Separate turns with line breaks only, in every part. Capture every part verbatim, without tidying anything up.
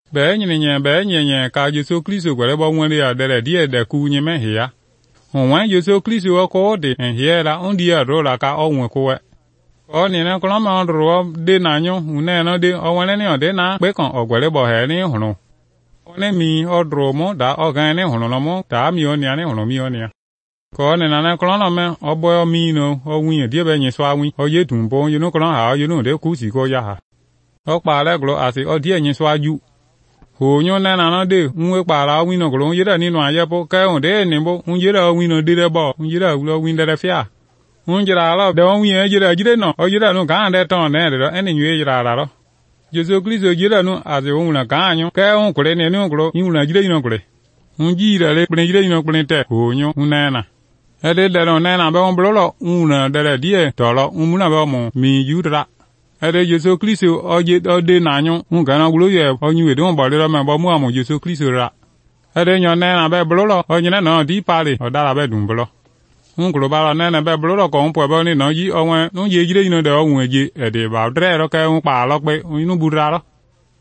Be nyenye be nyenye ka Jesu Kristo gwere bo nwere ya dere die de ku nyeme hia. Onwe Jesu Kristo ko de hiera undi ya rola ka onwe ko. O ni na kola ma ro de na nyu une no de o wele ni o de na pe kan ogwere bo he ni hunu. One mi odro mo da ogan ni hunu no mo da mi o ni ani hunu mi o ni. Ko ni na na kola na me obo mi no o wi die be nyi so awi o ye tumbo you no kola ha you no de ku si ko ya ha. O pa le glo ati o die nyi so aju. Ho nyo na na na de nwe pa la wi no glo yira ni no aye po ka on de ni bo un yira wi no de de bo un yira ulo wi de fia un yira la de on wi e yira jire no o yira no ga de ton de de eni nyu yira la ro Jesu Kristo yira no aze un na ga anyu ka on kure ni no glo yin na jire no kure un jira le pne jire no pne te ho nyo un na na e de de no na na be on blo lo un na de de die to lo un mu na be mo mi yu da Ede Jesu Kristo oje ode nanyu ngana gulo ye onyu edo mbale ra ma bo mu amu Jesu Kristo ra. Ede nyo na na be blolo onyina na di pale odara be dun blo. Ngulo ba na na be blolo ko npo be ni no yi onwe no ye jire ino de onwe je ede ba dre ro ka un pa lo pe inu budra ro.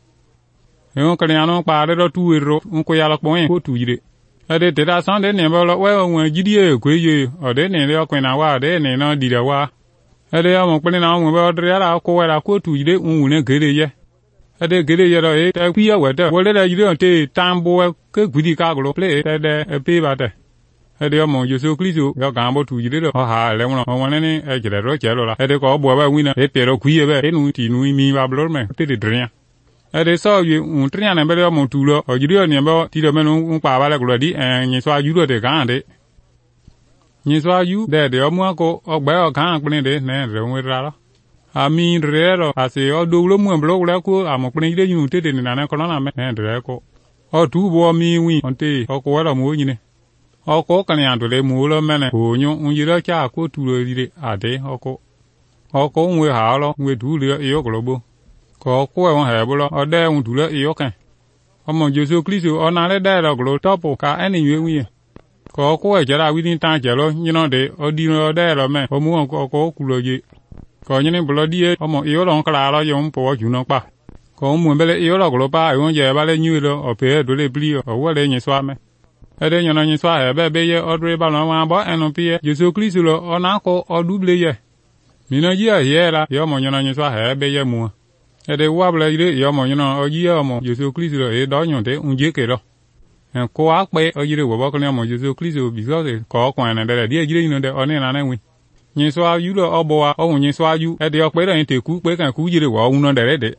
E on kanya no pa de ro tu ero nko ya lo po yin ko tu jire. Ede te da san de ne be lo we onwe jidie kwe ye ode ne le okwen na wa de ne no di de wa. Ede ya mo pele na mo be odre ara ko wera ko tu jide un ne gere ye. Ede gere ye ro e te kwi ya wete wo le da jide te tambo ke gwidi ka glo ple te de e pe ba te. Ede ya mo Jesu Kristo yo ga mo tu jide ro ha le mo mo ne ni e jere ro che lo la. Ede ko bo ba wi na e pe ro kwi ye be e nu ti nu mi ba blo me te de dren. Ede so ye un tren na be le mo tu lo o jide ni be ti do me nu un pa ba le glo di en yin so aju ro de ga de. Nyi so ayu de de omu ako ogbe o kan pin de ne re nwe ra lo ami re ro ase o do lo mu blo gla ko amo pin de yun te de na na ko na me ne re ko o tu bo mi wi onte o ko wa mo yin o ko kan ya do le mu lo me ne o nyu un yiro cha ko tu lo ri de ade o ko o ko nwe ha lo nwe du le e yo glo bo ko ko e won he bo lo o de un du le e yo kan omo Jesu Kristo o na le de ro glo topo ka eni ywe wi ko ko e jara wi ni tan jelo nyino de odi no de lo me o mu ko ko ku lo ye ko nyini blo die o mo iyo lo kala lo yo mpo ju no pa ko mu bele iyo lo glo pa yo je ba le nyu lo o pe do le bli o wo le nyi swa me e de nyono nyi swa e be be ye odre ba lo wa bo enu pie Jesu Kristo lo o na ko o double ye mi no ye ye la yo mo nyono nyi swa e be ye mu e de wa bele ire yo mo nyono o ji yo mo Jesu Kristo lo e do nyon de un je ke lo ko akpe ojire wo bo ko mo Jesu Kristo because ko ko na de die jire ino de oni na na wi nyi so ayu lo obo wa o nyi so ayu e de okpe de te ku pe kan ku jire wo unu de de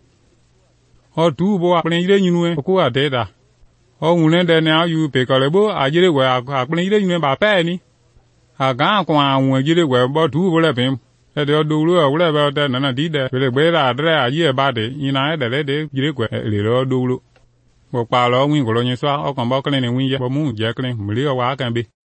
o tu bo apin jire nyinu e ko ade da o unu de na ayu pe ko le bo ajire wo apin jire nyinu ba pe ni aga ko awon jire wo bo tu bo le pin e de do lo o le ba de na na di de le gbe ra dre aye ba de ina e de de jire ko le lo do lo bo pa lo win ko lo nyi so o kan bo kan ni win ye bo mu je kan mu le wa kan be